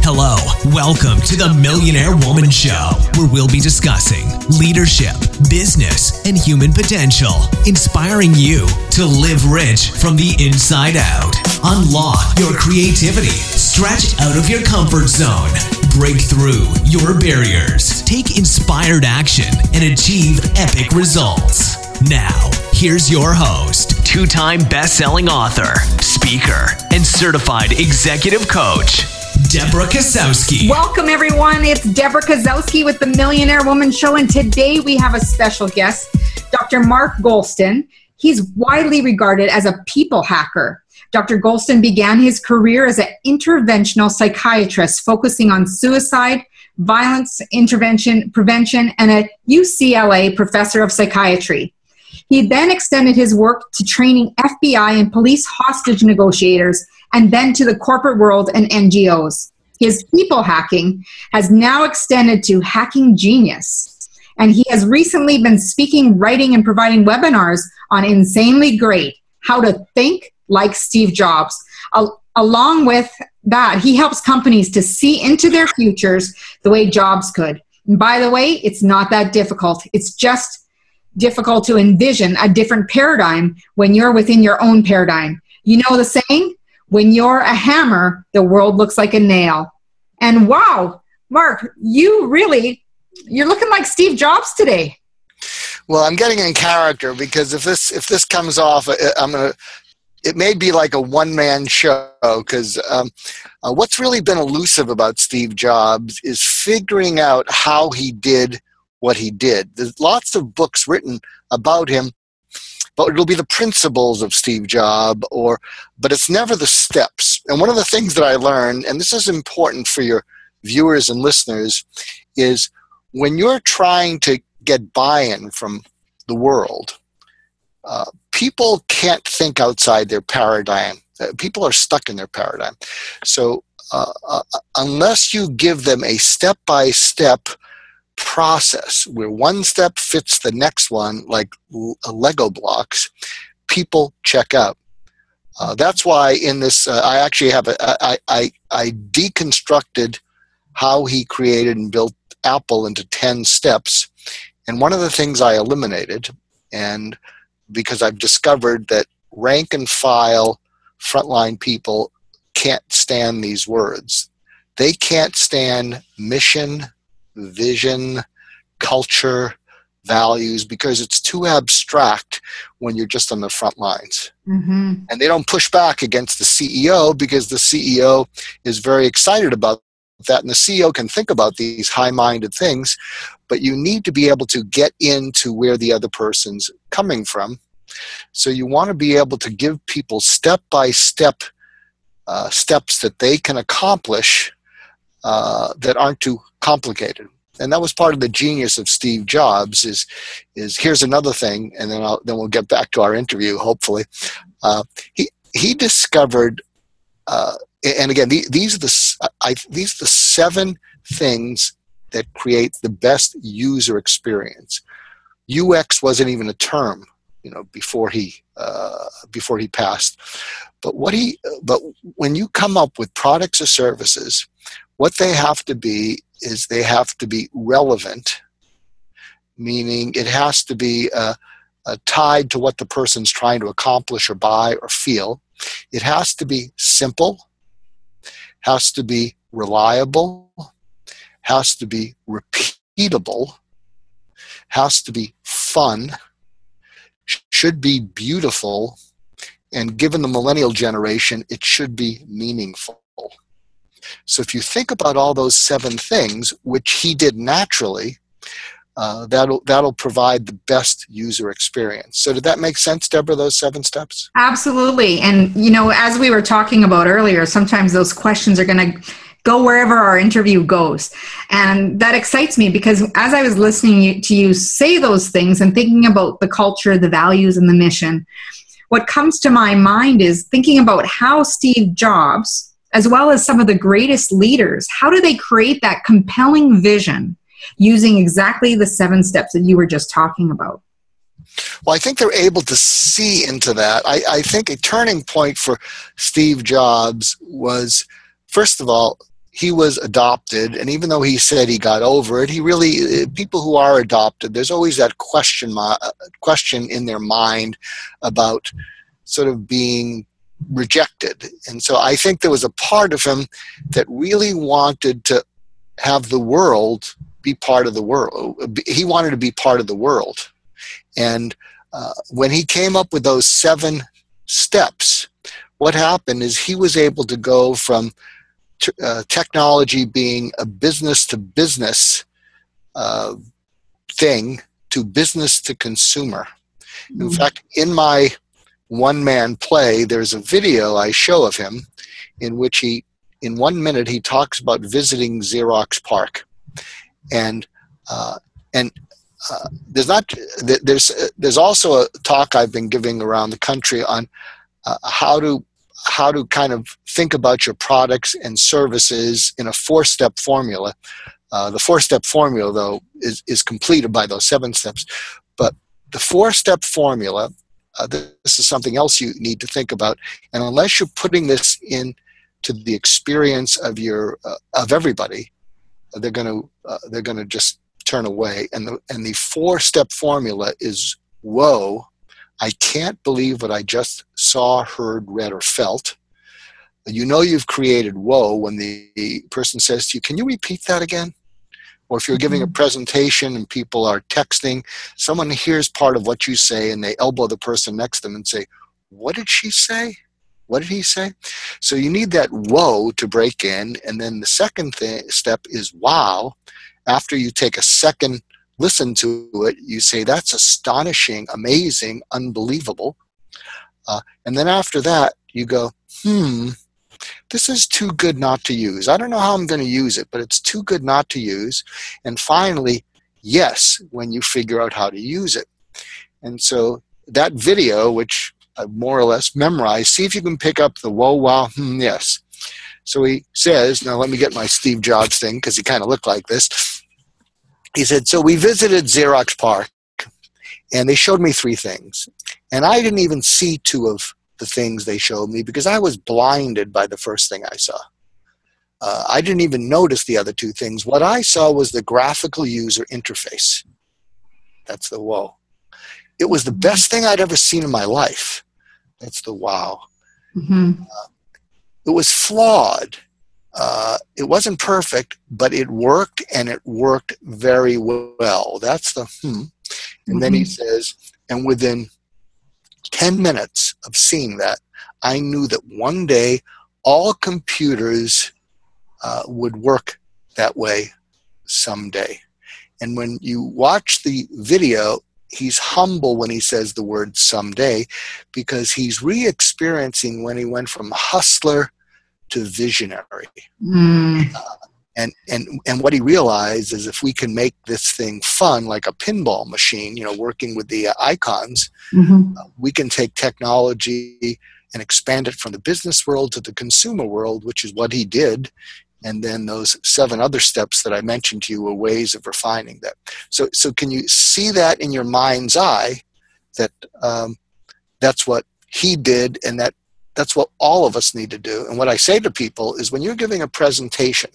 Hello, welcome to the Millionaire Woman Show, where we'll be discussing leadership, business, and human potential, inspiring you to live rich from the inside out. Unlock your creativity, stretch out of your comfort zone, break through your barriers, take inspired action, and achieve epic results. Now, here's your host, two-time best-selling author, speaker, and certified executive coach, Deborah Kasowski. Welcome, everyone. It's Deborah Kasowski with the Millionaire Woman Show, and today we have a special guest, Dr. Mark Goulston. He's widely regarded as a people hacker. Dr. Goulston began his career as an interventional psychiatrist focusing on suicide, violence intervention, prevention, and a UCLA professor of psychiatry. He then extended his work to training FBI and police hostage negotiators, and then to the corporate world and NGOs. His people hacking has now extended to hacking genius. And he has recently been speaking, writing, and providing webinars on Insanely Great, How to Think Like Steve Jobs. Along with that, he helps companies to see into their futures the way Jobs could. And by the way, it's not that difficult. It's just difficult to envision a different paradigm when you're within your own paradigm. You know the saying? When you're a hammer, the world looks like a nail. And wow, Mark, you're looking like Steve Jobs today. Well, I'm getting in character because if this comes off, it may be like a one-man show because what's really been elusive about Steve Jobs is figuring out how he did what he did. There's lots of books written about him, but it'll be the principles of Steve Jobs, but it's never the steps. And one of the things that I learned, and this is important for your viewers and listeners, is when you're trying to get buy-in from the world, people can't think outside their paradigm. People are stuck in their paradigm. So unless you give them a step-by-step process where one step fits the next one like Lego blocks, people check out. That's why in this I actually have I deconstructed how he created and built Apple into 10 steps, and one of the things I eliminated, and because I've discovered that rank and file frontline people can't stand these words. They can't stand mission, vision, culture, values, because it's too abstract when you're just on the front lines. Mm-hmm. And they don't push back against the CEO because the CEO is very excited about that. And the CEO can think about these high-minded things, but you need to be able to get into where the other person's coming from. So you want to be able to give people step-by-step steps that they can accomplish that aren't too complicated. And that was part of the genius of Steve Jobs is here's another thing, and then we'll get back to our interview, hopefully. He discovered, and again, these are the 7 things that create the best user experience. UX wasn't even a term, before he passed. But when you come up with products or services, what they have to be is they have to be relevant, meaning it has to be tied to what the person's trying to accomplish or buy or feel. It has to be simple, has to be reliable, has to be repeatable, has to be fun, should be beautiful, and given the millennial generation, it should be meaningful. So if you think about all those 7 things, which he did naturally, that'll provide the best user experience. So did that make sense, Deborah, those 7 steps? Absolutely. And, as we were talking about earlier, sometimes those questions are going to go wherever our interview goes. And that excites me because as I was listening to you say those things and thinking about the culture, the values, and the mission, what comes to my mind is thinking about how Steve Jobs, as well as some of the greatest leaders, how do they create that compelling vision using exactly the 7 steps that you were just talking about? Well, I think they're able to see into that. I think a turning point for Steve Jobs was, first of all, he was adopted, and even though he said he got over it, he really, people who are adopted, there's always that question in their mind about sort of being rejected. And so I think there was a part of him that really wanted to have the world be part of the world. He wanted to be part of the world. And when he came up with those 7 steps, what happened is he was able to go from technology being a business-to-business thing to business to consumer. In fact, in my one-man play, there's a video I show of him in which he, in 1 minute, he talks about visiting Xerox PARC. And there's also a talk I've been giving around the country on how to kind of think about your products and services in a 4-step formula. The 4-step formula, though, is completed by those 7 steps. But the 4-step formula, this is something else you need to think about. And unless you're putting this into the experience of everybody, they're going to just turn away. And the 4-step formula is whoa. I can't believe what I just saw, heard, read, or felt. You know you've created whoa when the person says to you, can you repeat that again? Or if you're giving a presentation and people are texting, someone hears part of what you say and they elbow the person next to them and say, what did she say? What did he say? So you need that whoa to break in. And then the second step is wow. After you take a second listen to it, you say, that's astonishing, amazing, unbelievable. And then after that, you go, this is too good not to use. I don't know how I'm going to use it, but it's too good not to use. And finally, yes, when you figure out how to use it. And so that video, which I more or less memorized, see if you can pick up the whoa, wow, yes. So he says, now let me get my Steve Jobs thing because he kind of looked like this. He said, so we visited Xerox PARC, and they showed me 3 things. And I didn't even see 2 of the things they showed me because I was blinded by the first thing I saw. I didn't even notice the other 2 things. What I saw was the graphical user interface. That's the whoa. It was the best thing I'd ever seen in my life. That's the wow. It was flawed. It wasn't perfect, but it worked, and it worked very well. That's the And then he says, and within 10 minutes of seeing that, I knew that one day all computers would work that way someday. And when you watch the video, he's humble when he says the word someday, because he's re-experiencing when he went from hustler to visionary. And what he realized is if we can make this thing fun, like a pinball machine, working with the icons, we can take technology and expand it from the business world to the consumer world, which is what he did. And then those 7 other steps that I mentioned to you were ways of refining that. So can you see that in your mind's eye, that that's what he did, and that's what all of us need to do. And what I say to people is when you're giving a presentation,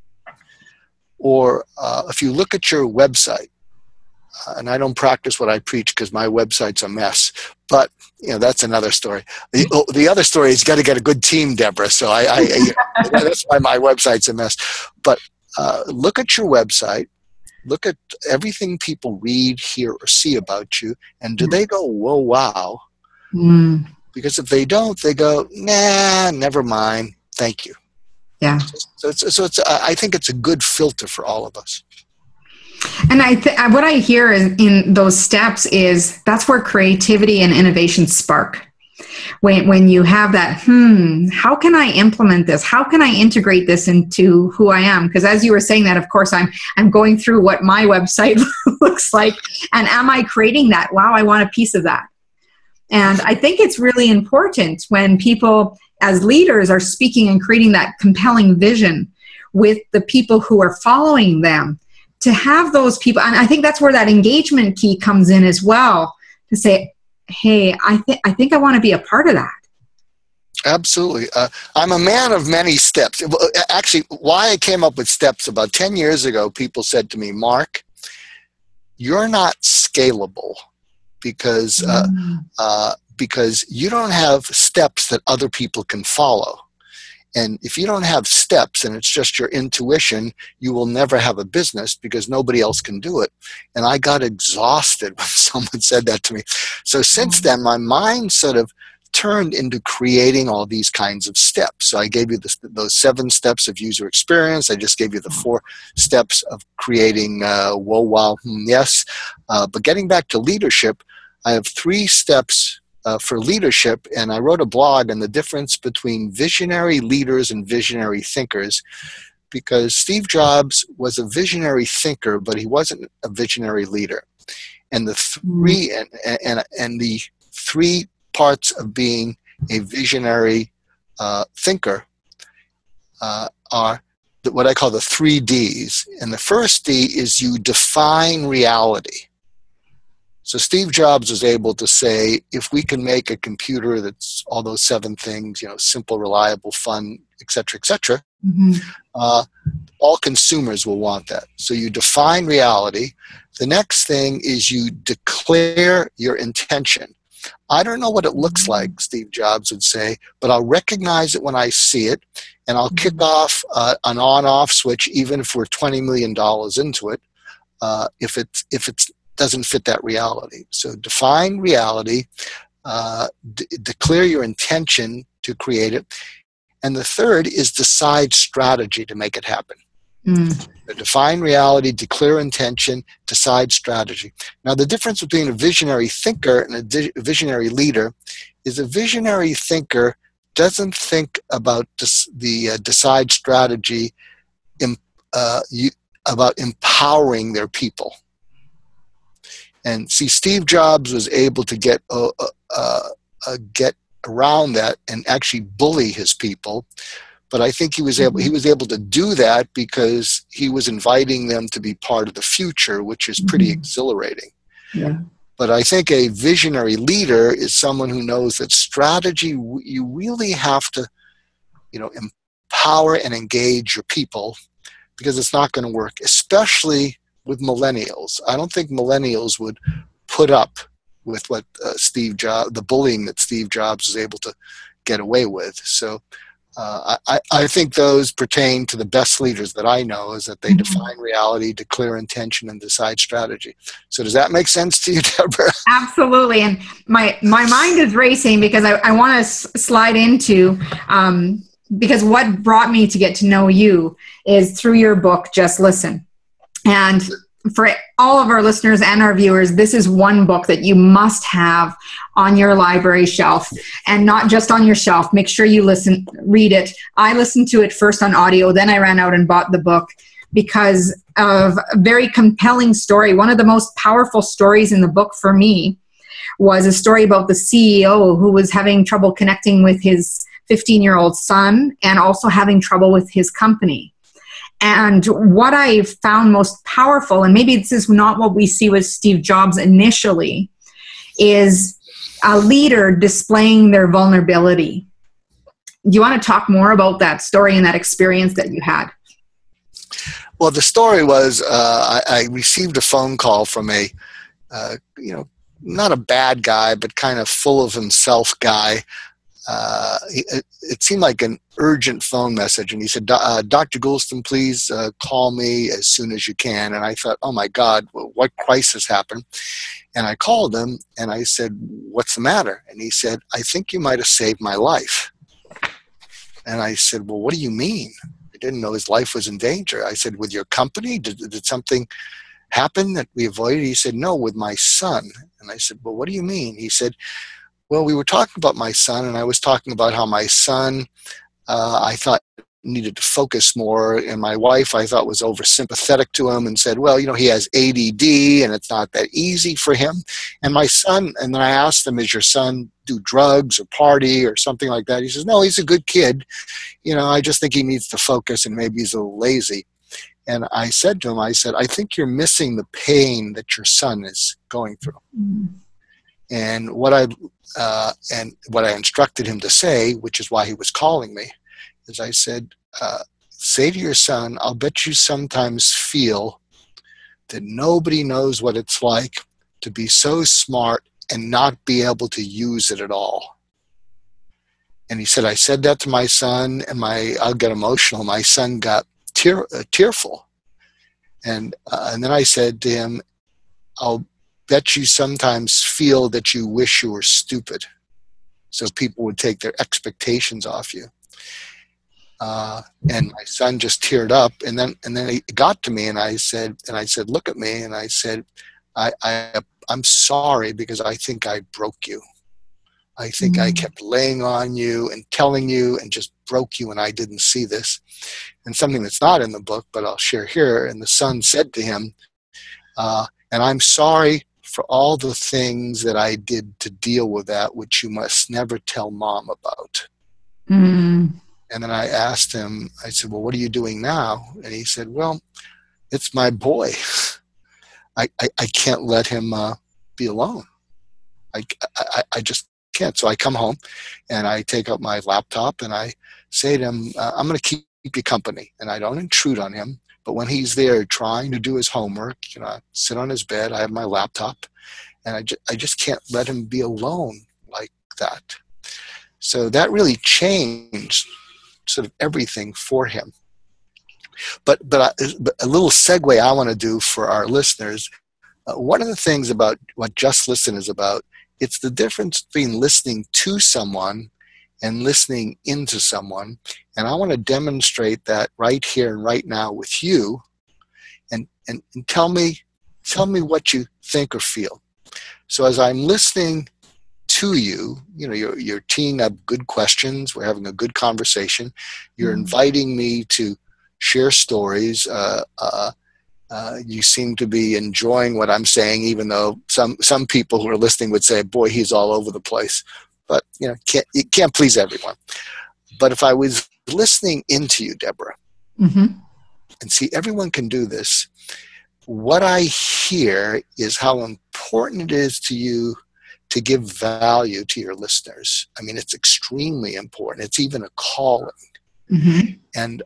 or if you look at your website, and I don't practice what I preach because my website's a mess, but that's another story. The other story is got to get a good team, Deborah. So that's why my website's a mess. But look at your website, look at everything people read, hear, or see about you, and do they go, whoa, wow? Because if they don't, they go, nah, never mind, thank you. Yeah. So I think it's a good filter for all of us. And what I hear in those steps is that's where creativity and innovation spark. When you have that, how can I implement this? How can I integrate this into who I am? Because as you were saying that, of course, I'm going through what my website looks like. And am I creating that? Wow, I want a piece of that. And I think it's really important when people as leaders are speaking and creating that compelling vision with the people who are following them, to have those people. And I think that's where that engagement key comes in as well, to say, hey, I think I want to be a part of that. Absolutely. I'm a man of many steps. Actually, why I came up with steps about 10 years ago, people said to me, Mark, you're not scalable because you don't have steps that other people can follow. And if you don't have steps and it's just your intuition, you will never have a business because nobody else can do it. And I got exhausted when someone said that to me. So since then, my mind sort of turned into creating all these kinds of steps. So I gave you those 7 steps of user experience. I just gave you the 4 steps of creating whoa, wow, yes. But getting back to leadership, I have 3 steps for leadership, and I wrote a blog on the difference between visionary leaders and visionary thinkers, because Steve Jobs was a visionary thinker, but he wasn't a visionary leader. And the 3 parts of being a visionary thinker are what I call the 3 Ds. And the first D is you define reality. So Steve Jobs was able to say, if we can make a computer that's all those 7 things, simple, reliable, fun, et cetera, all consumers will want that. So you define reality. The next thing is you declare your intention. I don't know what it looks like, Steve Jobs would say, but I'll recognize it when I see it, and I'll kick off an on-off switch, even if we're $20 million into it, if it doesn't fit that reality. So define reality, declare your intention to create it, and the third is decide strategy to make it happen. Define reality, declare intention, decide strategy. Now, the difference between a visionary thinker and a visionary leader is a visionary thinker doesn't think about the decide strategy about empowering their people. And see, Steve Jobs was able to get around that and actually bully his people. But I think he was able to do that because he was inviting them to be part of the future, which is pretty exhilarating. Yeah. But I think a visionary leader is someone who knows that strategy, you really have to, empower and engage your people, because it's not going to work, especially with millennials. I don't think millennials would put up with what the bullying that Steve Jobs was able to get away with. So I think those pertain to the best leaders that I know, is that they define reality, declare intention, and decide strategy. So does that make sense to you, Deborah? Absolutely. And my mind is racing because I want to slide into, because what brought me to get to know you is through your book, Just Listen. And for all of our listeners and our viewers, this is one book that you must have on your library shelf, and not just on your shelf. Make sure you read it. I listened to it first on audio, then I ran out and bought the book because of a very compelling story. One of the most powerful stories in the book for me was a story about the CEO who was having trouble connecting with his 15-year-old son and also having trouble with his company. And what I found most powerful, and maybe this is not what we see with Steve Jobs initially, is a leader displaying their vulnerability. Do you want to talk more about that story and that experience that you had? Well, the story was I received a phone call from a, not a bad guy, but kind of full of himself guy. It seemed like an urgent phone message, and he said, Dr. Goulston, please call me as soon as you can. And I thought, oh my God, what crisis happened? And I called him and I said, what's the matter? And he said, I think you might have saved my life. And I said, well, what do you mean? I didn't know his life was in danger. I said, with your company? Did something happen that we avoided? He said, no, with my son. And I said, well, what do you mean? He said, well, we were talking about my son, and I was talking about how my son, I thought, needed to focus more, and my wife, I thought, was oversympathetic to him and said, well, he has ADD, and it's not that easy for him. And my son, and then I asked him, is your son do drugs or party or something like that? He says, no, he's a good kid. I just think he needs to focus, and maybe he's a little lazy. And I said to him, I think you're missing the pain that your son is going through. And what I instructed him to say, which is why he was calling me, is I said, say to your son, I'll bet you sometimes feel that nobody knows what it's like to be so smart and not be able to use it at all. And he said, I said that to my son, and I'll get emotional. My son got tearful. And then I said to him, I'll bet you sometimes feel that you wish you were stupid, so people would take their expectations off you. And my son just teared up, and then he got to me, and I said, look at me, and I said, I'm sorry because I think I broke you. I think I kept laying on you and telling you and just broke you, and I didn't see this. And something that's not in the book, but I'll share here. And the son said to him, and I'm sorry for all the things that I did to deal with that, which you must never tell mom about. And then I asked him, I said, well, what are you doing now? And he said, well, it's my boy. I can't let him be alone. I just can't. So I come home and I take out my laptop and I say to him, I'm going to keep you company. And I don't intrude on him. But when he's there trying to do his homework, I sit on his bed, I have my laptop, and I just can't let him be alone like that. So that really changed sort of everything for him. But a little segue I want to do for our listeners, one of the things about what Just Listen is about, it's the difference between listening to someone and listening into someone. And I want to demonstrate that right here and right now with you, and tell me what you think or feel. So as I'm listening to you, you're teeing up good questions. We're having a good conversation. You're inviting me to share stories. You seem to be enjoying what I'm saying, even though some people who are listening would say, boy, he's all over the place. But you can't please everyone. But if I was listening into you, Deborah, and see, everyone can do this, what I hear is how important it is to you to give value to your listeners. I mean, it's extremely important. It's even a calling. And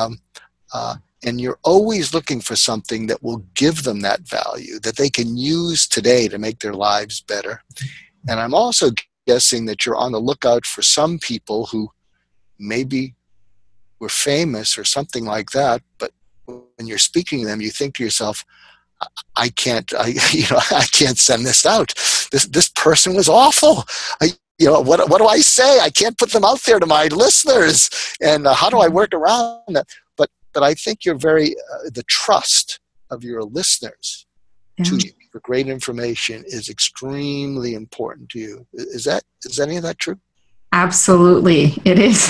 you're always looking for something that will give them that value, that they can use today to make their lives better. And I'm also guessing that you're on the lookout for some people who maybe were famous or something like that, but when you're speaking to them, you think to yourself, I can't send this out. This person was awful. What do I say? I can't put them out there to my listeners. And how do I work around that? But I think you're very, the trust of your listeners to you for great information is extremely important to you. Is any of that true? Absolutely. It is.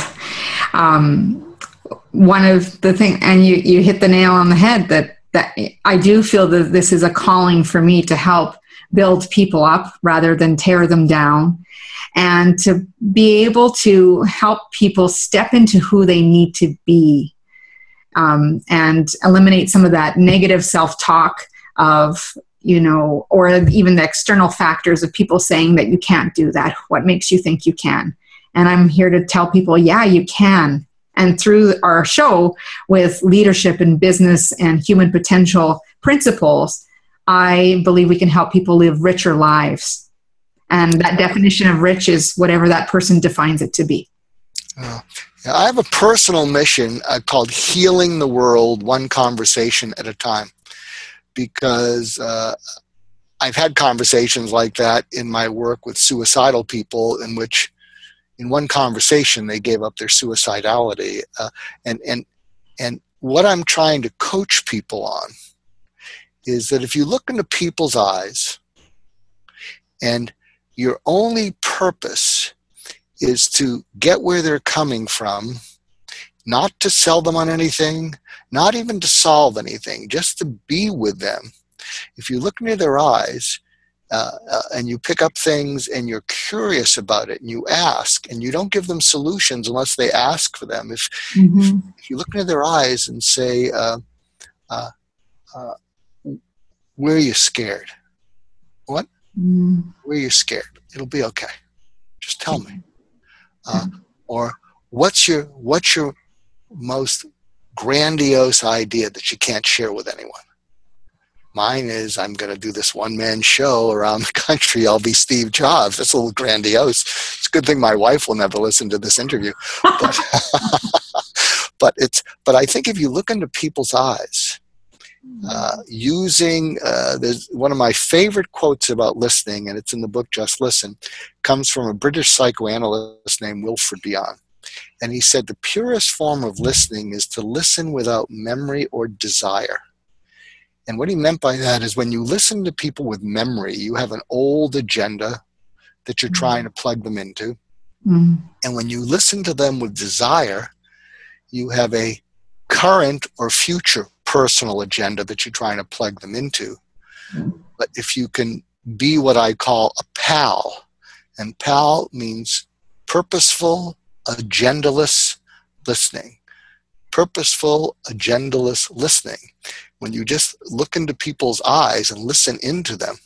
One of the things, and you hit the nail on the head, that I do feel that this is a calling for me to help build people up rather than tear them down, and to be able to help people step into who they need to be, and eliminate some of that negative self-talk of, or even the external factors of people saying that you can't do that. What makes you think you can? And I'm here to tell people, yeah, you can. And through our show with leadership and business and human potential principles, I believe we can help people live richer lives. And that definition of rich is whatever that person defines it to be. I have a personal mission called Healing the World One Conversation at a Time, because I've had conversations like that in my work with suicidal people, in which in one conversation they gave up their suicidality. And what I'm trying to coach people on is that if you look into people's eyes and your only purpose is to get where they're coming from, not to sell them on anything, not even to solve anything, just to be with them. If you look into their eyes and you pick up things and you're curious about it and you ask, and you don't give them solutions unless they ask for them. If you look into their eyes and say, where are you scared? What Where you're scared. It'll be okay. Just tell me. Or what's your most grandiose idea that you can't share with anyone? Mine is, I'm going to do this one-man show around the country. I'll be Steve Jobs. That's a little grandiose. It's a good thing my wife will never listen to this interview. But I think if you look into people's eyes, there's one of my favorite quotes about listening, and it's in the book Just Listen, comes from a British psychoanalyst named Wilfred Bion. And he said the purest form of listening is to listen without memory or desire. And what he meant by that is when you listen to people with memory, you have an old agenda that you're trying to plug them into. And when you listen to them with desire, you have a current or future personal agenda that you're trying to plug them into. But if you can be what I call a pal, and pal means purposeful, agendaless listening. Purposeful, agendaless listening. When you just look into people's eyes and listen into them,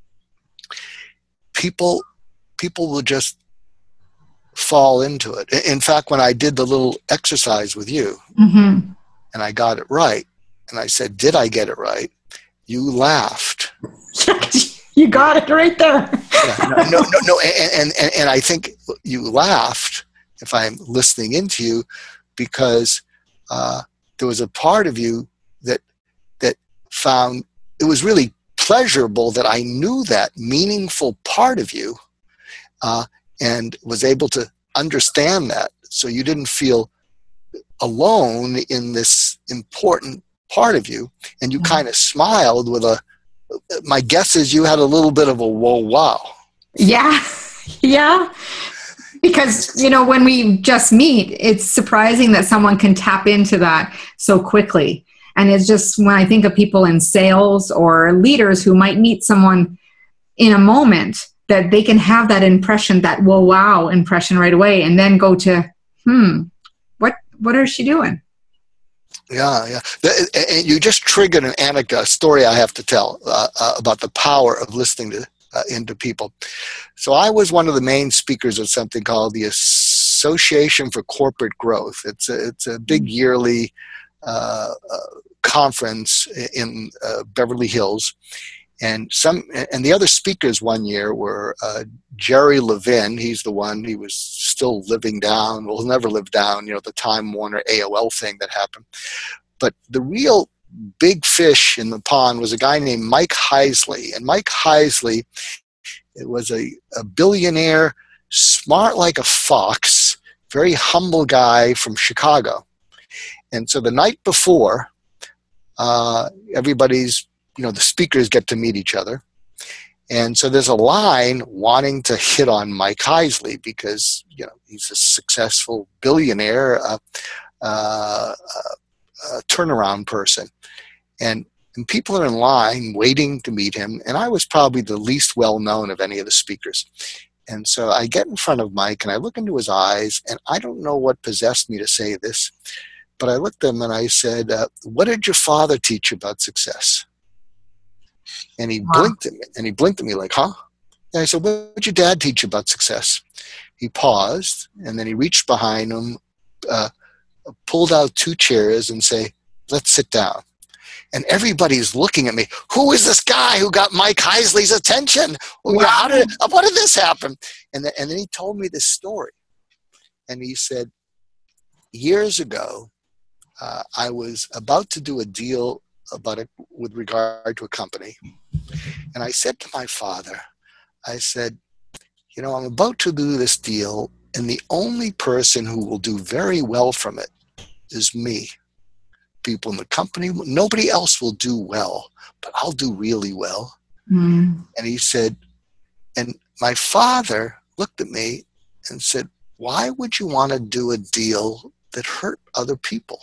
people will just fall into it. In fact, when I did the little exercise with you, and I got it right, and I said, did I get it right? You laughed. You got it right there. No. And I think you laughed, if I'm listening into you, because there was a part of you that found it was really pleasurable that I knew that meaningful part of you and was able to understand that. So you didn't feel alone in this important part of you, and you kind of smiled with my guess is you had a little bit of a whoa, wow. Yeah. Because, when we just meet, it's surprising that someone can tap into that so quickly. And it's just when I think of people in sales or leaders who might meet someone in a moment, that they can have that impression, that whoa, wow impression right away, and then go to, what is she doing? Yeah. And you just triggered an anecdote, a story I have to tell about the power of listening into people. So I was one of the main speakers of something called the Association for Corporate Growth. It's a big yearly conference in Beverly Hills. And the other speakers one year were Jerry Levin. He was still living down. Well, he'll never live down, the Time Warner AOL thing that happened. But the real big fish in the pond was a guy named Mike Heisley. And Mike Heisley, it was a billionaire, smart like a fox, very humble guy from Chicago. And so the night before, everybody's, the speakers get to meet each other. And so there's a line wanting to hit on Mike Heisley because, he's a successful billionaire, turnaround person. And people are in line waiting to meet him. And I was probably the least well-known of any of the speakers. And so I get in front of Mike and I look into his eyes, and I don't know what possessed me to say this, but I looked at him and I said, what did your father teach you about success? And he blinked at me like, huh? And I said, what did your dad teach you about success? He paused, and then he reached behind him, pulled out 2 chairs and say, let's sit down. And everybody's looking at me. Who is this guy who got Mike Heisley's attention? What did this happen? And then he told me this story. And he said, years ago, I was about to do a deal with regard to a company. And I said to my father, I said, I'm about to do this deal, and the only person who will do very well from it is me. People in the company, nobody else will do well, but I'll do really well. And he said, and my father looked at me and said, why would you want to do a deal that hurt other people?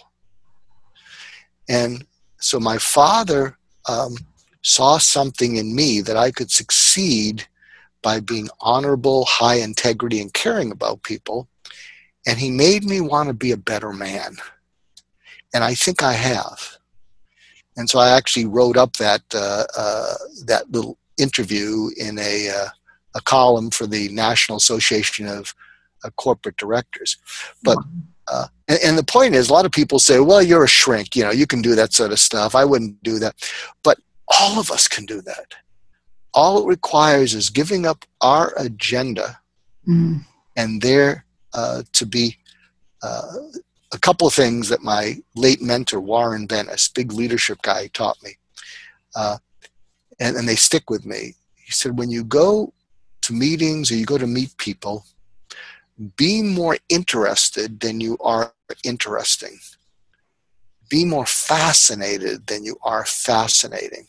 And so my father saw something in me that I could succeed by being honorable, high integrity, and caring about people. And he made me want to be a better man. And I think I have. And so I actually wrote up that little interview in a column for the National Association of Corporate Directors. But and the point is, a lot of people say, well, you're a shrink, you can do that sort of stuff. I wouldn't do that. But all of us can do that. All it requires is giving up our agenda and there to be a couple of things that my late mentor, Warren Bennis, big leadership guy, taught me. And they stick with me. He said, when you go to meetings or you go to meet people, be more interested than you are interesting. Be more fascinated than you are fascinating.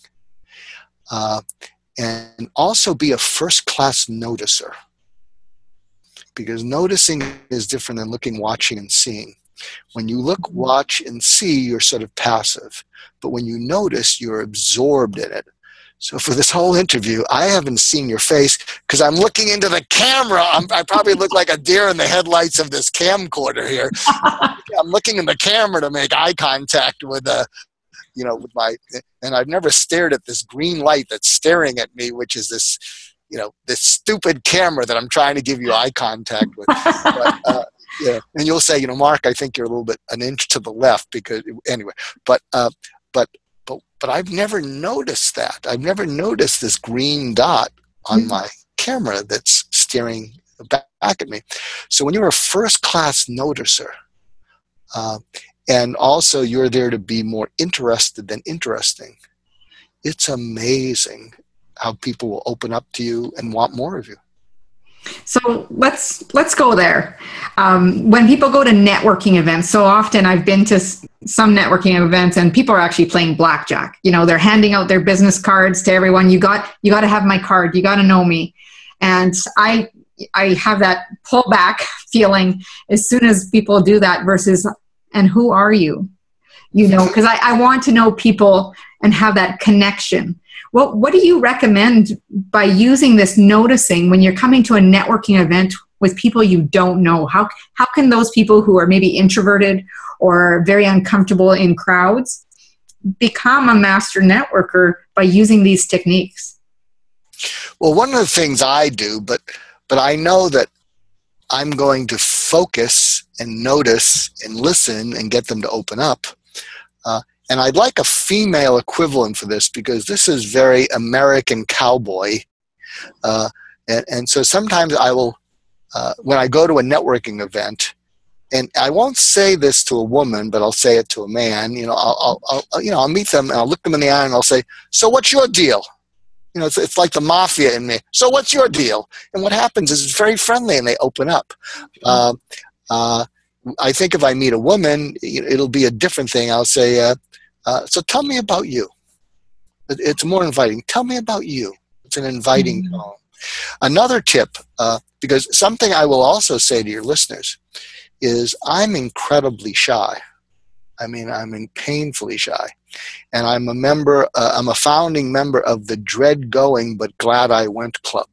And also be a first-class noticer. Because noticing is different than looking, watching, and seeing. When you look, watch, and see, you're sort of passive. But when you notice, you're absorbed in it. So for this whole interview, I haven't seen your face because I'm looking into the camera. I probably look like a deer in the headlights of this camcorder here. I'm looking in the camera to make eye contact with with my, and I've never stared at this green light that's staring at me, which is this, this stupid camera that I'm trying to give you eye contact with. But, yeah, and you'll say, Mark, I think you're a little bit an inch to the left because anyway, but I've never noticed that. I've never noticed this green dot on my camera that's staring back at me. So when you're a first-class noticer, and also you're there to be more interested than interesting, it's amazing how people will open up to you and want more of you. So let's go there. When people go to networking events, so often I've been to some networking events and people are actually playing blackjack. They're handing out their business cards to everyone. You got to have my card. You got to know me. And I have that pullback feeling as soon as people do that versus, and who are you? Because I want to know people and have that connection. What do you recommend by using this noticing when you're coming to a networking event with people you don't know? How can those people who are maybe introverted or very uncomfortable in crowds become a master networker by using these techniques? Well, one of the things I do, but I know that I'm going to focus and notice and listen and get them to open up. And I'd like a female equivalent for this because this is very American cowboy. And so sometimes I will, when I go to a networking event, and I won't say this to a woman, but I'll say it to a man, I'll meet them and I'll look them in the eye and I'll say, so what's your deal? It's like the mafia in me. So what's your deal? And what happens is it's very friendly and they open up. I think if I meet a woman, it'll be a different thing. I'll say, so tell me about you. It's more inviting. Tell me about you. It's an inviting tone. Another tip, because something I will also say to your listeners is I'm incredibly shy. I'm painfully shy. And I'm a founding member of the Dread Going But Glad I Went Club.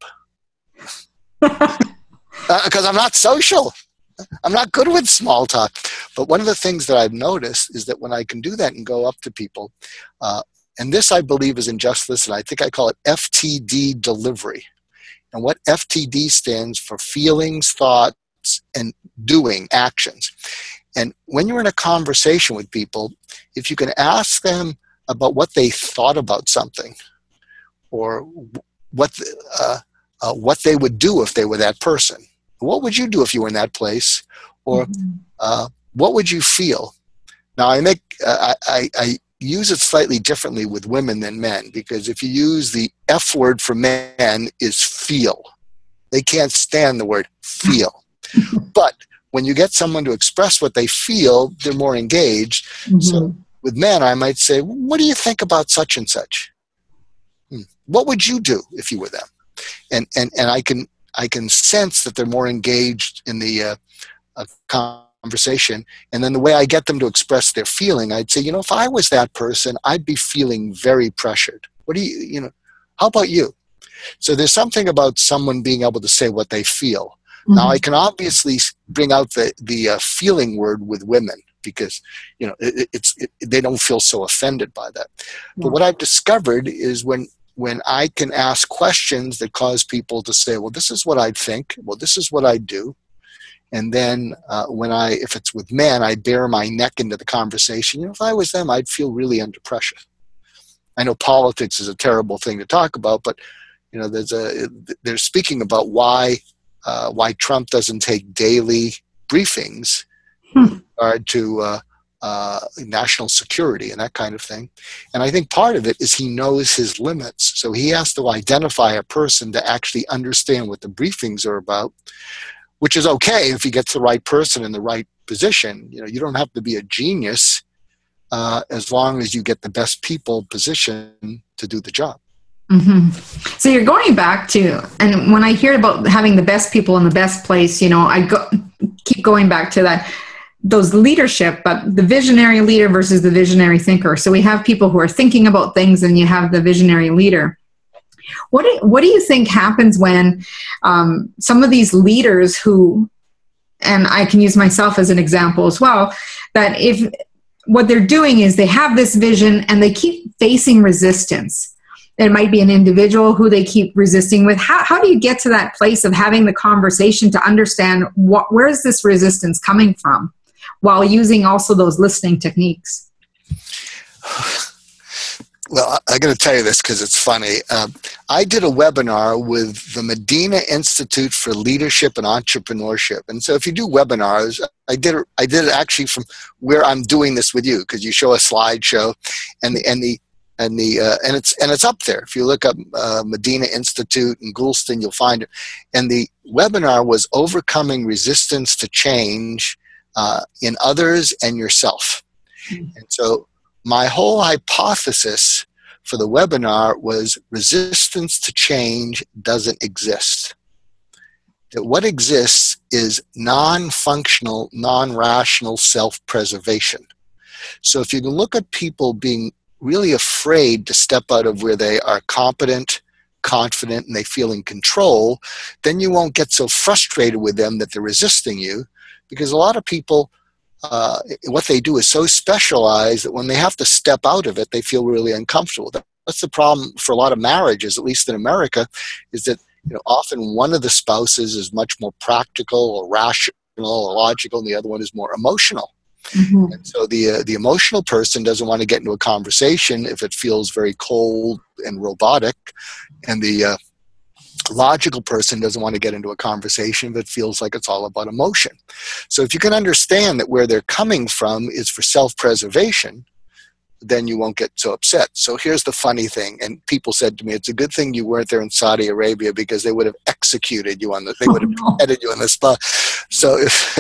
Because I'm not social. I'm not good with small talk. But one of the things that I've noticed is that when I can do that and go up to people, and this I believe is in Just Listen, I think I call it FTD delivery. And what FTD stands for feelings, thoughts, and doing, actions. And when you're in a conversation with people, if you can ask them about what they thought about something or what they would do if they were that person. What would you do if you were in that place? Or what would you feel? Now, I use it slightly differently with women than men, because if you use the F word for men is feel. They can't stand the word feel. But when you get someone to express what they feel, they're more engaged. So with men, I might say, what do you think about such and such? What would you do if you were them? And I can sense that they're more engaged in the conversation. And then the way I get them to express their feeling, I'd say, if I was that person, I'd be feeling very pressured. What do how about you? So there's something about someone being able to say what they feel. Now, I can obviously bring out the feeling word with women because, they don't feel so offended by that. But what I've discovered is when when I can ask questions that cause people to say, well, this is what I'd think. Well, this is what I'd do. And then if it's with men, I bare my neck into the conversation. If I was them, I'd feel really under pressure. I know politics is a terrible thing to talk about, but they're speaking about why Trump doesn't take daily briefings with regard to national security and that kind of thing. And I think part of it is he knows his limits. So he has to identify a person to actually understand what the briefings are about, which is okay if he gets the right person in the right position. You don't have to be a genius as long as you get the best people positioned to do the job. Mm-hmm. So you're going back to, and when I hear about having the best people in the best place, keep going back to that, those leadership, but the visionary leader versus the visionary thinker. So we have people who are thinking about things, and you have the visionary leader. What do you think happens when some of these leaders who, and I can use myself as an example as well, that if what they're doing is they have this vision and they keep facing resistance. It might be an individual who they keep resisting with. How do you get to that place of having the conversation to understand where is this resistance coming from, while using also those listening techniques? Well, I got to tell you this because it's funny. I did a webinar with the Medina Institute for Leadership and Entrepreneurship, and so if you do webinars, I did it actually from where I'm doing this with you, because you show a slideshow, and it's up there. If you look up Medina Institute and Goulston, you'll find it. And the webinar was overcoming resistance to change in others and yourself. Mm-hmm. And so my whole hypothesis for the webinar was resistance to change doesn't exist. That what exists is non-functional, non-rational self-preservation. So if you can look at people being really afraid to step out of where they are competent, confident, and they feel in control, then you won't get so frustrated with them that they're resisting you, because a lot of people, what they do is so specialized that when they have to step out of it, they feel really uncomfortable. That's the problem for a lot of marriages, at least in America, is that often one of the spouses is much more practical or rational or logical, and the other one is more emotional. Mm-hmm. And so the emotional person doesn't want to get into a conversation if it feels very cold and robotic, and the logical person doesn't want to get into a conversation if it feels like it's all about emotion. So if you can understand that where they're coming from is for self-preservation, then you won't get so upset. So here's the funny thing, and people said to me, it's a good thing you weren't there in Saudi Arabia, because they would have executed you they would have beheaded you on the spot. So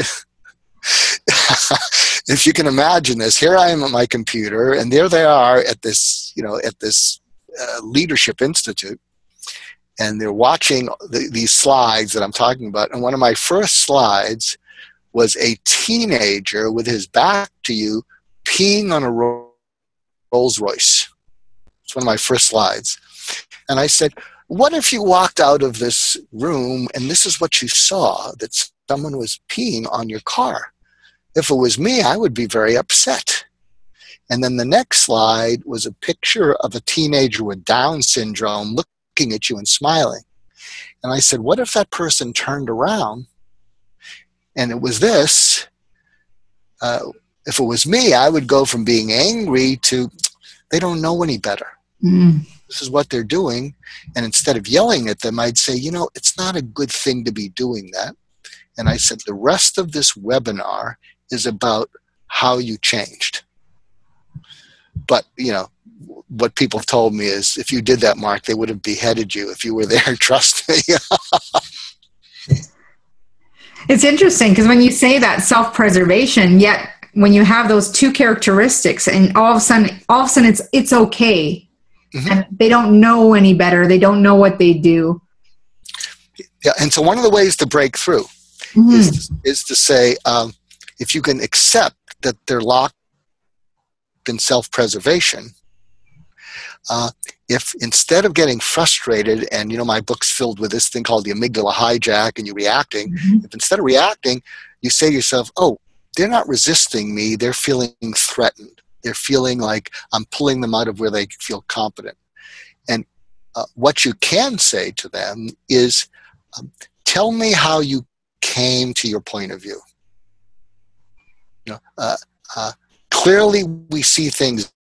if you can imagine this, here I am at my computer, and there they are at this, Leadership Institute, and they're watching these slides that I'm talking about. And one of my first slides was a teenager with his back to you peeing on a Rolls Royce. It's one of my first slides. And I said, what if you walked out of this room and this is what you saw, that someone was peeing on your car? If it was me, I would be very upset. And then the next slide was a picture of a teenager with Down syndrome looking at you and smiling. And I said, what if that person turned around and it was this? If it was me, I would go from being angry to, they don't know any better. Mm. This is what they're doing. And instead of yelling at them, I'd say, it's not a good thing to be doing that. And I said, the rest of this webinar is about how you changed. But, what people have told me is, if you did that, Mark, they would have beheaded you if you were there. Trust me. It's interesting, because when you say that self-preservation, yet when you have those two characteristics, and all of a sudden it's okay. Mm-hmm. And they don't know any better. They don't know what they do. Yeah. And so one of the ways to break through is to say, if you can accept that they're locked in self-preservation, if instead of getting frustrated, and my book's filled with this thing called the amygdala hijack, and you're reacting, if instead of reacting, you say to yourself, oh, they're not resisting me, they're feeling threatened. They're feeling like I'm pulling them out of where they feel competent. And what you can say to them is, tell me how you came to your point of view. Clearly we see things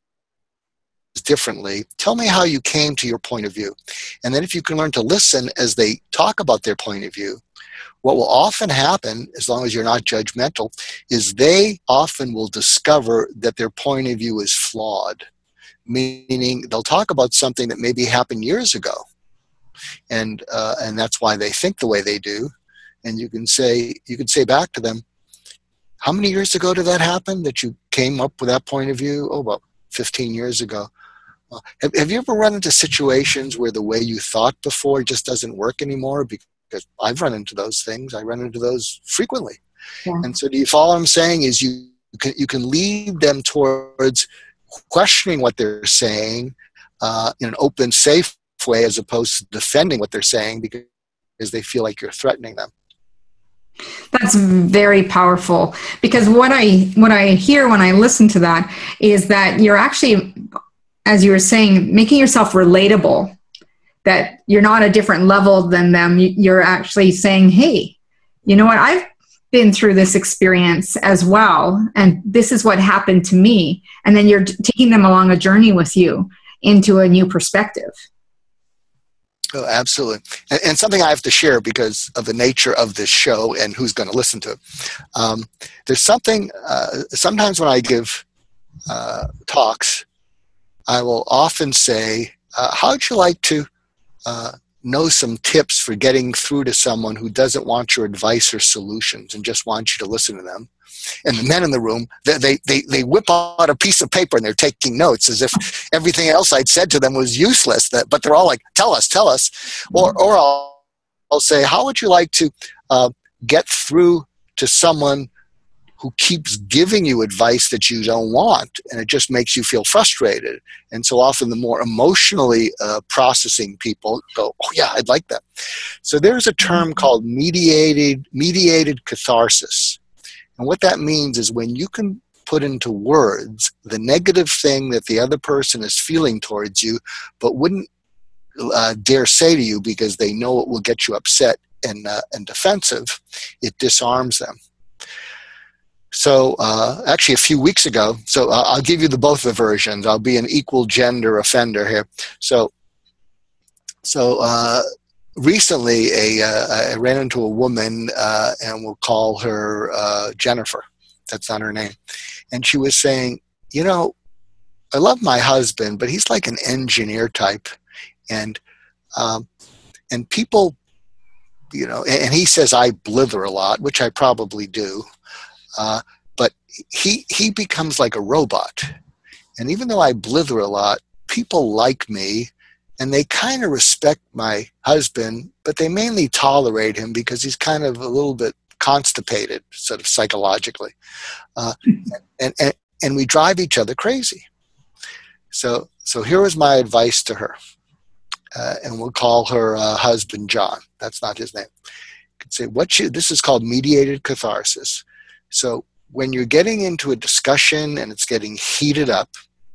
differently. Tell me how you came to your point of view. And then if you can learn to listen as they talk about their point of view, what will often happen, as long as you're not judgmental, is they often will discover that their point of view is flawed. Meaning they'll talk about something that maybe happened years ago. And that's why they think the way they do. And you can say back to them, how many years ago did that happen that you came up with that point of view? Oh, about 15 years ago. Have you ever run into situations where the way you thought before just doesn't work anymore? Because I've run into those things. I run into those frequently. Yeah. And so do you follow what I'm saying? Is you can lead them towards questioning what they're saying in an open, safe way, as opposed to defending what they're saying because they feel like you're threatening them. That's very powerful, because what I hear when I listen to that is that you're actually, as you were saying, making yourself relatable, that you're not a different level than them. You're actually saying, hey, you know what? I've been through this experience as well, and this is what happened to me. And then you're taking them along a journey with you into a new perspective. Oh, absolutely. And something I have to share because of the nature of this show and who's going to listen to it. There's something, sometimes when I give talks, I will often say, how'd you like to know some tips for getting through to someone who doesn't want your advice or solutions and just wants you to listen to them? And the men in the room, they whip out a piece of paper and they're taking notes as if everything else I'd said to them was useless. But they're all like, tell us. Or I'll say, how would you like to get through to someone who keeps giving you advice that you don't want, and it just makes you feel frustrated? And so often the more emotionally processing people go, oh yeah, I'd like that. So there's a term called mediated catharsis. And what that means is when you can put into words the negative thing that the other person is feeling towards you, but wouldn't dare say to you because they know it will get you upset and defensive, it disarms them. So actually a few weeks ago, so I'll give you both the versions. I'll be an equal gender offender here. So recently, I ran into a woman, and we'll call her Jennifer. That's not her name. And she was saying, you know, I love my husband, but he's like an engineer type. And people, you know, and he says I blither a lot, which I probably do. But he becomes like a robot. And even though I blither a lot, people like me. And they kind of respect my husband, but they mainly tolerate him because he's kind of a little bit constipated, sort of psychologically. And we drive each other crazy. So here was my advice to her. And we'll call her husband John. That's not his name. You could say, this is called mediated catharsis. So when you're getting into a discussion and it's getting heated up,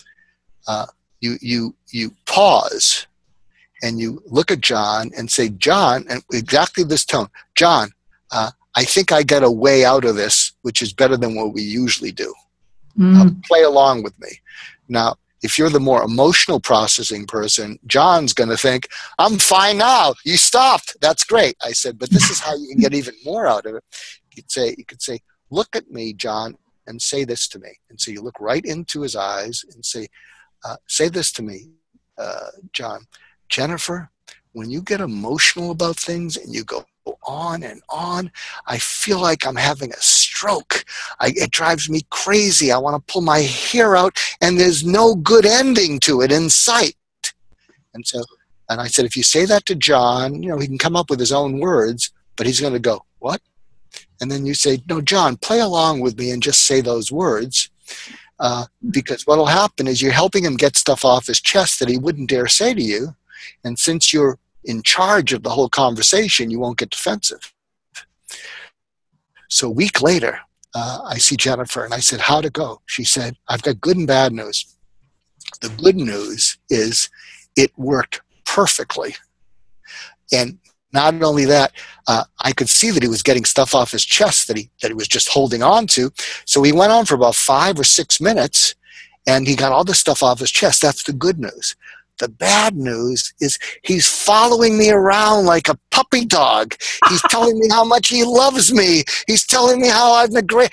you pause and you look at John and say, John, and exactly this tone, John, I think I got a way out of this, which is better than what we usually do. Play along with me. Now, if you're the more emotional processing person, John's going to think, I'm fine now. You stopped. That's great. I said, but this is how you can get even more out of it. You could say, look at me, John, and say this to me. And so you look right into his eyes and say this to me, John. Jennifer, when you get emotional about things and you go on and on, I feel like I'm having a stroke. It drives me crazy. I want to pull my hair out, and there's no good ending to it in sight. And I said, if you say that to John, you know, he can come up with his own words, but he's going to go, what? And then you say, no, John, play along with me and just say those words. Because what will happen is you're helping him get stuff off his chest that he wouldn't dare say to you. And since you're in charge of the whole conversation, you won't get defensive. So a week later, I see Jennifer and I said, how'd it go? She said, I've got good and bad news. The good news is it worked perfectly. And not only that, I could see that he was getting stuff off his chest that he was just holding on to. So he went on for about 5 or 6 minutes, and he got all this stuff off his chest. That's the good news. The bad news is he's following me around like a puppy dog. He's telling me how much he loves me. He's telling me how I'm the great.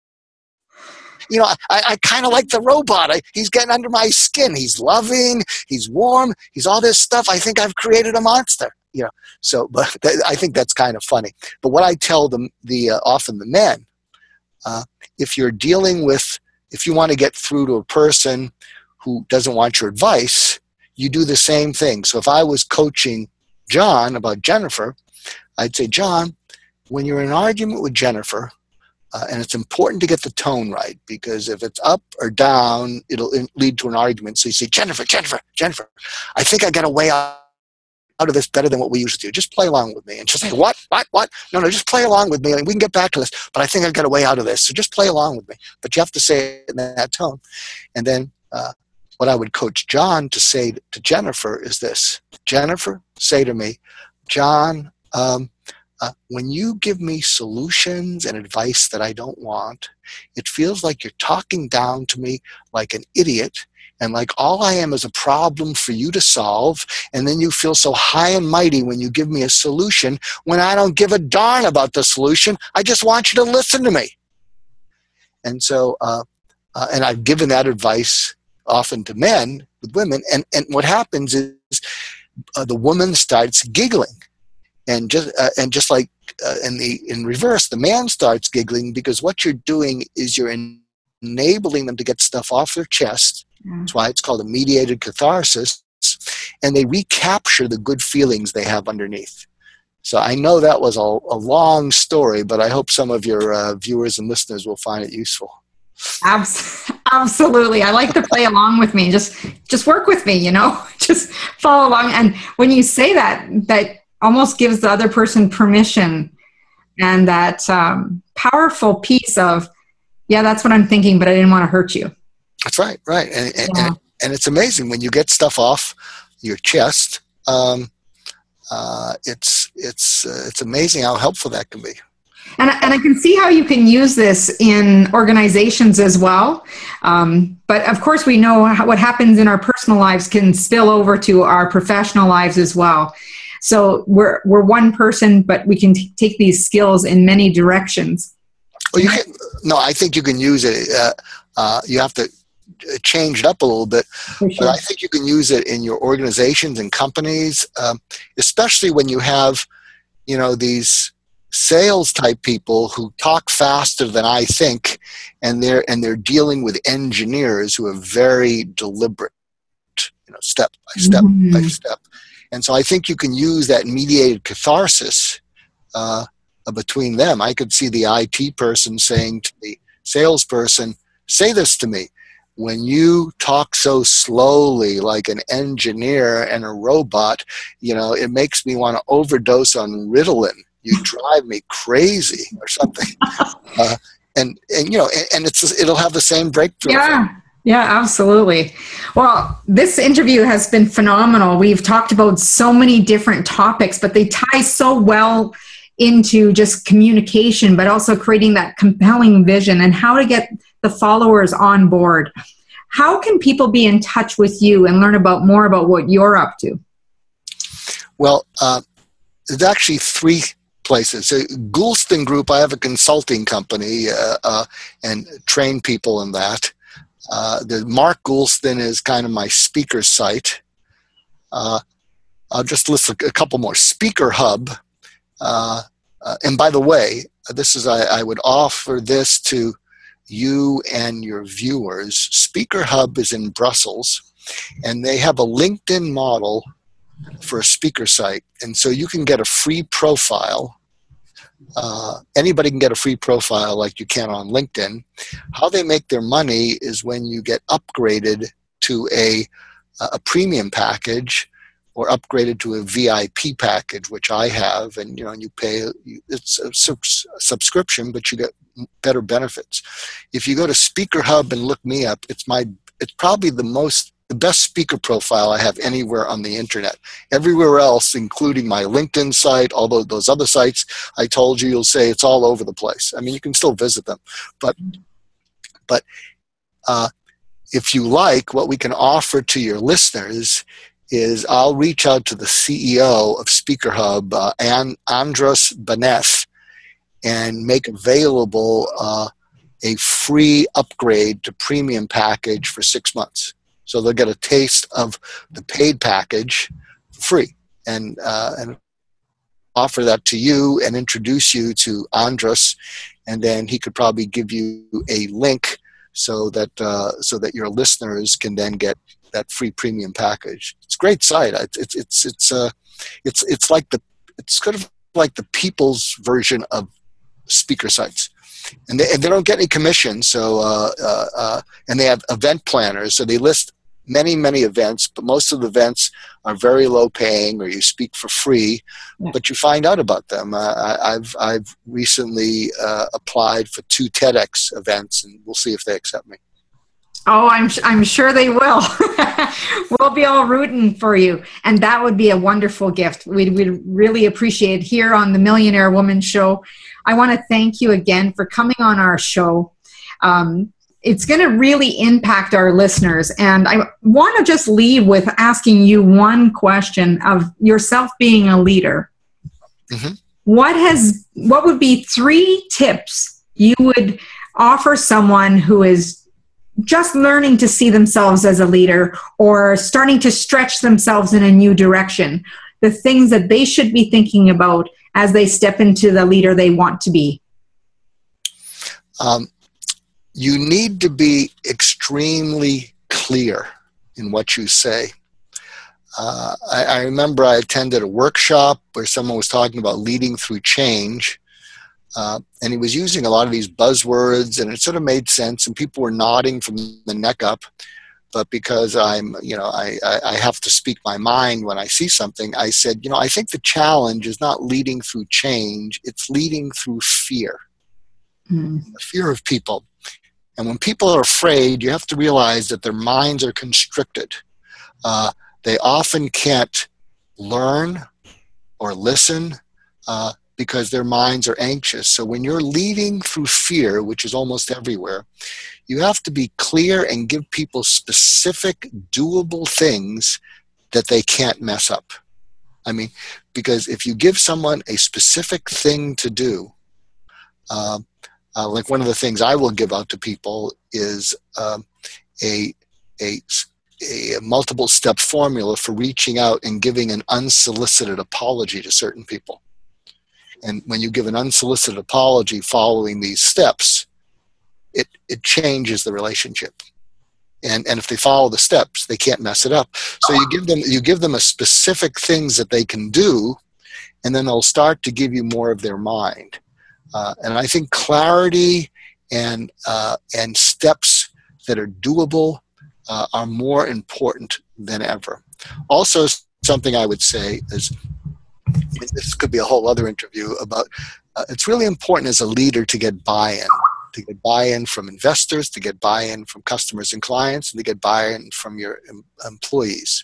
You know, I kind of like the robot. He's getting under my skin. He's loving. He's warm. He's all this stuff. I think I've created a monster. You know, so but I think that's kind of funny. But what I tell them, often the men, if you're dealing with, if you want to get through to a person who doesn't want your advice, you do the same thing. So if I was coaching John about Jennifer, I'd say, John, when you're in an argument with Jennifer, and it's important to get the tone right, because if it's up or down, it'll lead to an argument. So you say, Jennifer, I think I got a way out of this better than what we used to do. Just play along with me. And she'll say, what? No, just play along with me. And we can get back to this, but I think I've got a way out of this. So just play along with me. But you have to say it in that tone. And then what I would coach John to say to Jennifer is this. Jennifer, say to me, John, when you give me solutions and advice that I don't want, it feels like you're talking down to me like an idiot, and like all I am is a problem for you to solve, and then you feel so high and mighty when you give me a solution when I don't give a darn about the solution. I just want you to listen to me. And so, and I've given that advice often to men with women, and what happens is the woman starts giggling. And just like in reverse, the man starts giggling, because what you're doing is you're enabling them to get stuff off their chest. That's why it's called a mediated catharsis, and they recapture the good feelings they have underneath. So I know that was a long story, but I hope some of your viewers and listeners will find it useful. Absolutely. I like to play along with me. Just work with me, you know, just follow along. And when you say that almost gives the other person permission, and that powerful piece of, yeah, that's what I'm thinking, but I didn't want to hurt you. That's right. And it's amazing when you get stuff off your chest. It's amazing how helpful that can be. And I can see how you can use this in organizations as well. But of course, we know what happens in our personal lives can spill over to our professional lives as well. So we're one person, but we can take these skills in many directions. Well, I think you can use it. You have to change it up a little bit. Sure. But I think you can use it in your organizations and companies, especially when you have, these sales type people who talk faster than I think, and they're dealing with engineers who are very deliberate, step by step by step. And so I think you can use that mediated catharsis between them. I could see the IT person saying to the salesperson, say this to me. When you talk so slowly like an engineer and a robot, it makes me want to overdose on Ritalin. You drive me crazy or something. And it'll have the same breakthrough. Yeah, absolutely. Well, this interview has been phenomenal. We've talked about so many different topics, but they tie so well into just communication, but also creating that compelling vision and how to get the followers on board. How can people be in touch with you and learn more about what you're up to? Well, there's actually 3 places. So Goulston Group, I have a consulting company and train people in that. The Mark Goulston is kind of my speaker site. I'll just list a couple more. Speaker Hub. And by the way, I would offer this to you and your viewers. Speaker Hub is in Brussels, and they have a LinkedIn model for a speaker site. And so you can get a free profile. Anybody can get a free profile like you can on LinkedIn. How they make their money is when you get upgraded to a premium package, or upgraded to a VIP package, which I have, and you pay. It's a subscription, but you get better benefits. If you go to Speaker Hub and look me up, it's probably the most the best speaker profile I have anywhere on the internet. Everywhere else, including my LinkedIn site, although those other sites I told you, you'll say it's all over the place. I mean, you can still visit them, but if you like, what we can offer to your listeners is I'll reach out to the CEO of Speaker Hub, Andras Baneth, and make available a free upgrade to premium package for 6 months. So they'll get a taste of the paid package for free, and offer that to you and introduce you to Andras, and then he could probably give you a link so that your listeners can then get that free premium package. It's a great site. It's sort of like the people's version of speaker sites, and they don't get any commission. So and they have event planners, so they list many events, but most of the events are very low paying, or you speak for free, but you find out about them. I've recently applied for 2 TEDx events, and we'll see if they accept me. Oh, I'm sure they will. We'll be all rooting for you, and that would be a wonderful gift. We'd really appreciate it here on the Millionaire Woman Show. I want to thank you again for coming on our show. It's going to really impact our listeners. And I want to just leave with asking you one question of yourself being a leader. Mm-hmm. What would be 3 tips you would offer someone who is just learning to see themselves as a leader or starting to stretch themselves in a new direction? The things that they should be thinking about as they step into the leader they want to be. You need to be extremely clear in what you say. I remember I attended a workshop where someone was talking about leading through change, and he was using a lot of these buzzwords, and it sort of made sense, and people were nodding from the neck up. But because I have to speak my mind when I see something, I said, I think the challenge is not leading through change, it's leading through fear. The fear of people. And when people are afraid, you have to realize that their minds are constricted. They often can't learn or listen because their minds are anxious. So when you're leading through fear, which is almost everywhere, you have to be clear and give people specific, doable things that they can't mess up. I mean, because if you give someone a specific thing to do, like one of the things I will give out to people is a multiple step formula for reaching out and giving an unsolicited apology to certain people. And when you give an unsolicited apology following these steps, it changes the relationship. And if they follow the steps, they can't mess it up. So you give them a specific things that they can do, and then they'll start to give you more of their mind. And I think clarity and steps that are doable are more important than ever. Also, something I would say is, this could be a whole other interview about, it's really important as a leader to get buy-in from investors, to get buy-in from customers and clients, and to get buy-in from your employees.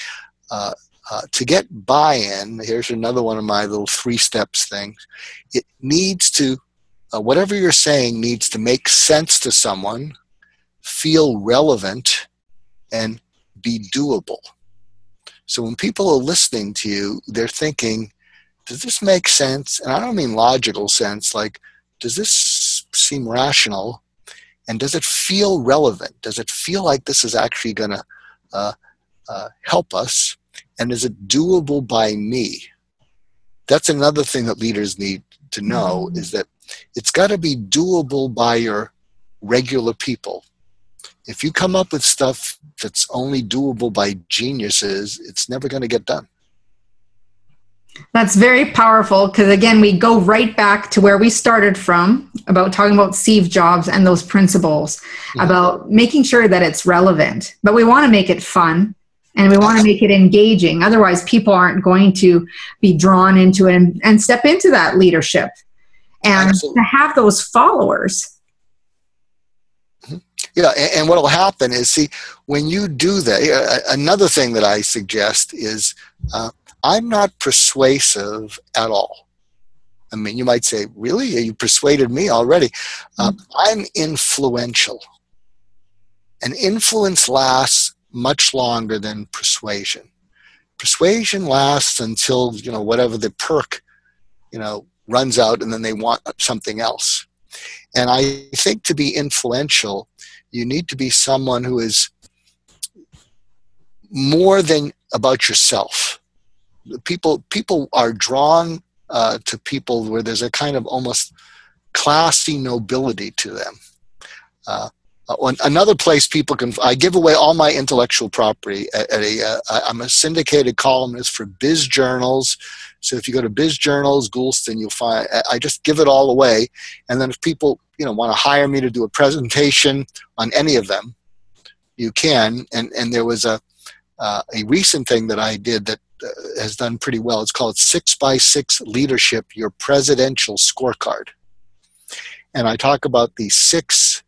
To get buy-in, here's another one of my little 3 steps things. It needs to, whatever you're saying needs to make sense to someone, feel relevant, and be doable. So when people are listening to you, they're thinking, does this make sense? And I don't mean logical sense, like, does this seem rational? And does it feel relevant? Does it feel like this is actually going to help us? And is it doable by me? That's another thing that leaders need to know, is that it's got to be doable by your regular people. If you come up with stuff that's only doable by geniuses, it's never going to get done. That's very powerful, because again, we go right back to where we started from, about talking about Steve Jobs and those principles, about making sure that it's relevant, but we want to make it fun. And we want to make it engaging. Otherwise, people aren't going to be drawn into it and step into that leadership. And to have those followers. Yeah, and what will happen is, see, when you do that, another thing that I suggest is I'm not persuasive at all. I mean, you might say, really? You persuaded me already. I'm influential. And influence lasts much longer than persuasion. Persuasion lasts until, whatever the perk, runs out, and then they want something else. And I think to be influential, you need to be someone who is more than about yourself. People are drawn to people where there's a kind of almost classy nobility to them. Another place people can, I give away all my intellectual property I'm a syndicated columnist for Biz Journals. So if you go to Biz Journals, Goulston, you'll find, I just give it all away. And then if people, want to hire me to do a presentation on any of them, you can. And there was a recent thing that I did that has done pretty well. It's called 6x6 Leadership, Your Presidential Scorecard. And I talk about the six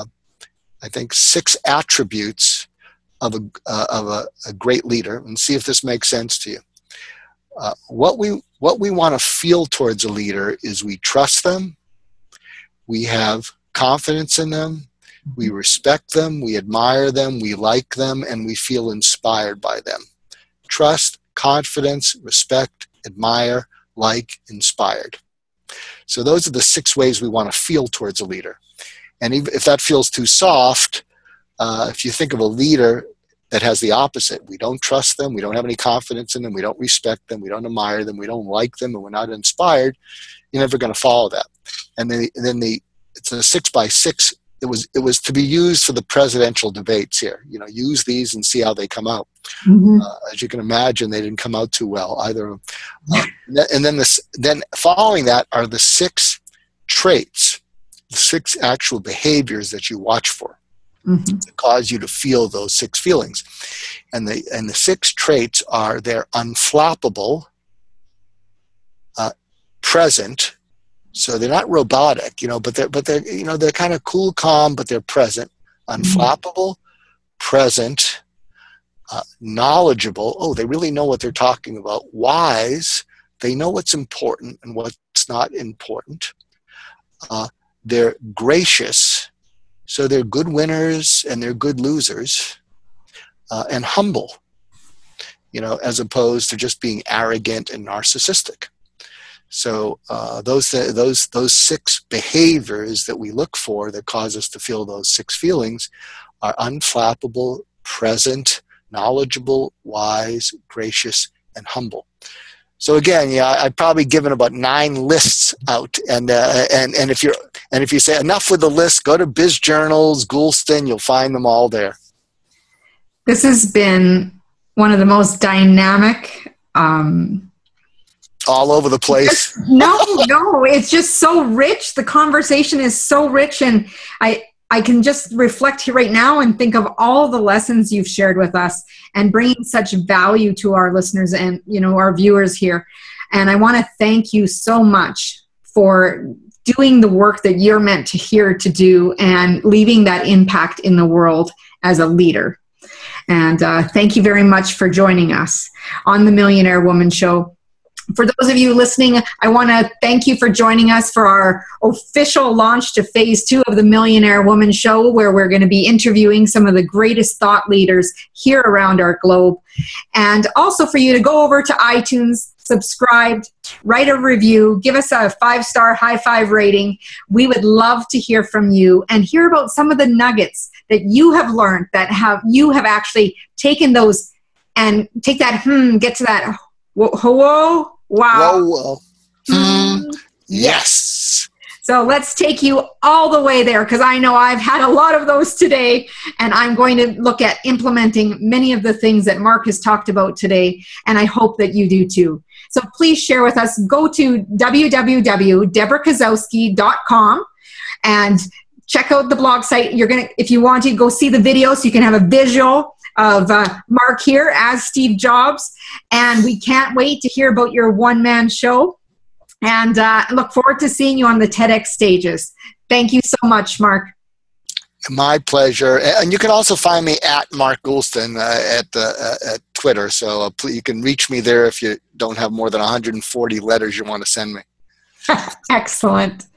attributes of a great leader, and see if this makes sense to you. What we want to feel towards a leader is we trust them, we have confidence in them, we respect them, we admire them, we like them, and we feel inspired by them. Trust, confidence, respect, admire, like, inspired. So those are the 6 ways we want to feel towards a leader. And if that feels too soft, if you think of a leader that has the opposite, we don't trust them, we don't have any confidence in them, we don't respect them, we don't admire them, we don't like them, and we're not inspired, you're never going to follow that. And then it's a 6x6. It was to be used for the presidential debates here. Use these and see how they come out. Mm-hmm. As you can imagine, they didn't come out too well either. And then following that are the 6 traits, the 6 actual behaviors that you watch for, that cause you to feel those 6 feelings. And the 6 traits are: they're unflappable, present. So they're not robotic, but they're kind of cool, calm, but they're present. Unflappable, present, knowledgeable. Oh, they really know what they're talking about. Wise, they know what's important and what's not important. They're gracious, so they're good winners and they're good losers. And humble, as opposed to just being arrogant and narcissistic. So those 6 behaviors that we look for that cause us to feel those 6 feelings are unflappable, present, knowledgeable, wise, gracious, and humble. So again, I've probably given about 9 lists out, and if you say enough with the list, go to Biz Journals, Goulston, you'll find them all there. This has been one of the most dynamic. All over the place. No, it's just so rich. The conversation is so rich, and I can just reflect here right now and think of all the lessons you've shared with us and bringing such value to our listeners and our viewers here. And I want to thank you so much for doing the work that you're meant to do and leaving that impact in the world as a leader. And thank you very much for joining us on the Millionaire Woman Show. For those of you listening, I want to thank you for joining us for our official launch to phase 2 of the Millionaire Woman Show, where we're going to be interviewing some of the greatest thought leaders here around our globe. And also for you to go over to iTunes, subscribe, write a review, give us a 5-star high 5 rating. We would love to hear from you and hear about some of the nuggets that you have learned, you have actually taken those and take that, get to that, whoa, wow. Whoa. Yes. So let's take you all the way there, because I know I've had a lot of those today, and I'm going to look at implementing many of the things that Mark has talked about today, and I hope that you do too. So please share with us. Go to www.deborahkozowski.com and check out the blog site. If you want to, go see the video so you can have a visual of Mark here as Steve Jobs. And we can't wait to hear about your one-man show. And look forward to seeing you on the TEDx stages. Thank you so much, Mark. My pleasure. And you can also find me at Mark Goulston at Twitter. So you can reach me there if you don't have more than 140 letters you want to send me. Excellent.